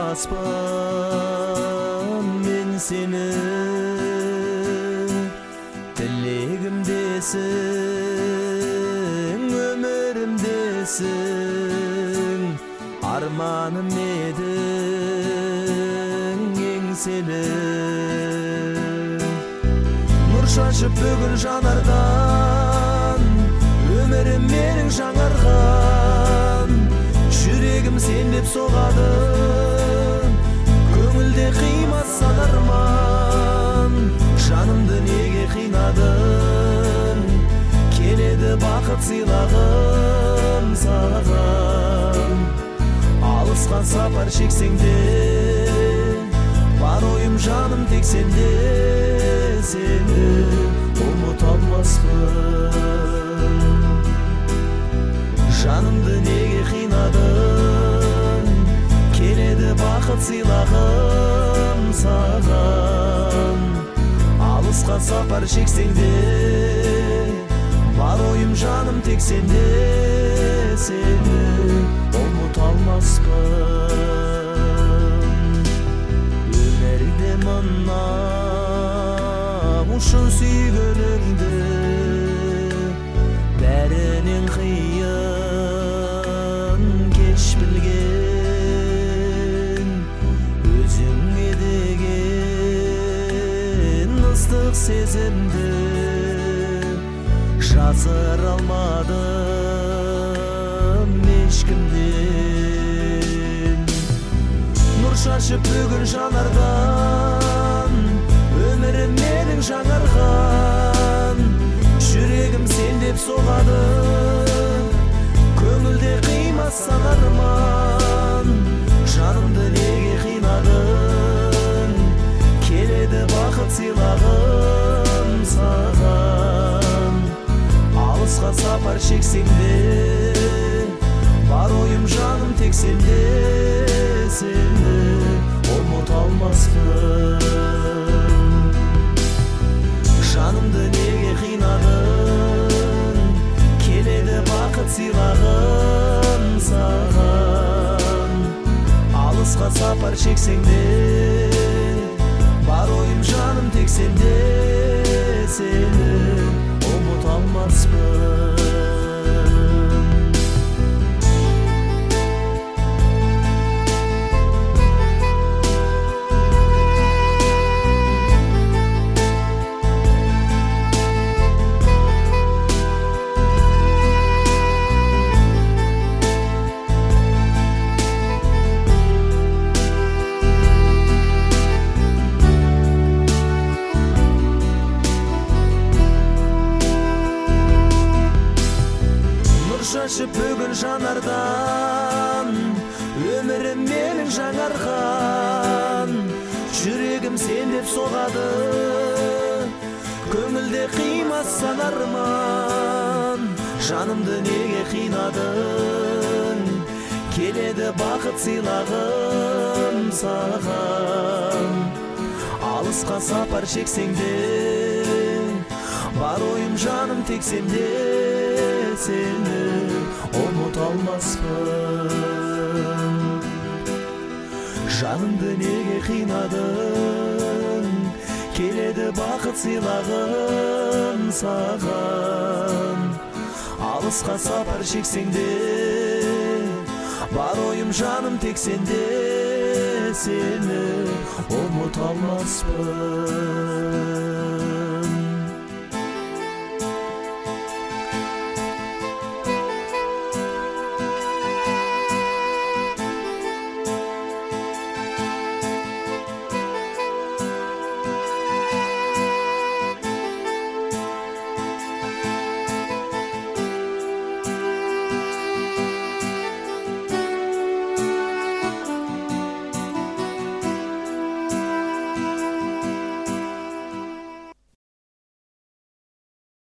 алмаспын мен сені, тілегімдесің, өмірімдесің, арманым едің еңселі. Нұр шашып бүгін жанардан, өмірім менің жаңарған, жүрегім сен деп соғады, көңілде қимастан арман. Жанымды неге қинадың, келеді бақыт сыйлағым саған. Алысқа сапар шексең де, бар ойым жаным тек сенде, сені ұмыта алмаспын. Жанымды неге қинадың, келеді бақыт сыйлағым саған. Алысқа сапар шексең де, бар ойым жаным тек сенде, сені ұмыта алмаспын. Өмірде мұнам үшін сүйгеніңді, бәрінен қиын кеш білген, өзіңе деген ыстық сезімді жасыра алмадым ешкімден. Нұр шашып бүгін жанардан, өмірім менің жаңарған, жүрегім сен деп соғады, көңілде қимастан арман. Жанымды неге қинадың, келеді бақыт сыйлағым саған. Алысқа сапар шексең де, бар ойым жаным тек сенде, сені ұмыта алмаспын. Жанымды неге қинадың, келеді бақыт сыйлағым саған. Алысқа сапар шексең де, бар ойым жаным тек сенде, сені ұмыта алмаспын. Шашып бүгін жанардан, өмірім менің жаңарған, жүрегім сен деп соғады, көңілде қимастан арман. Жанымды неге қинадың, келеді бақыт сыйлағым саған. Алысқа сапар шексең де, бар ойым жаным тек сенде, сені ұмыта алмаспын. Жанымды неге қинадың, келеді бақыт сыйлағым саған. Алысқа сапар шексең де, бар ойым жаным тек сенде, сені ұмыта алмаспын.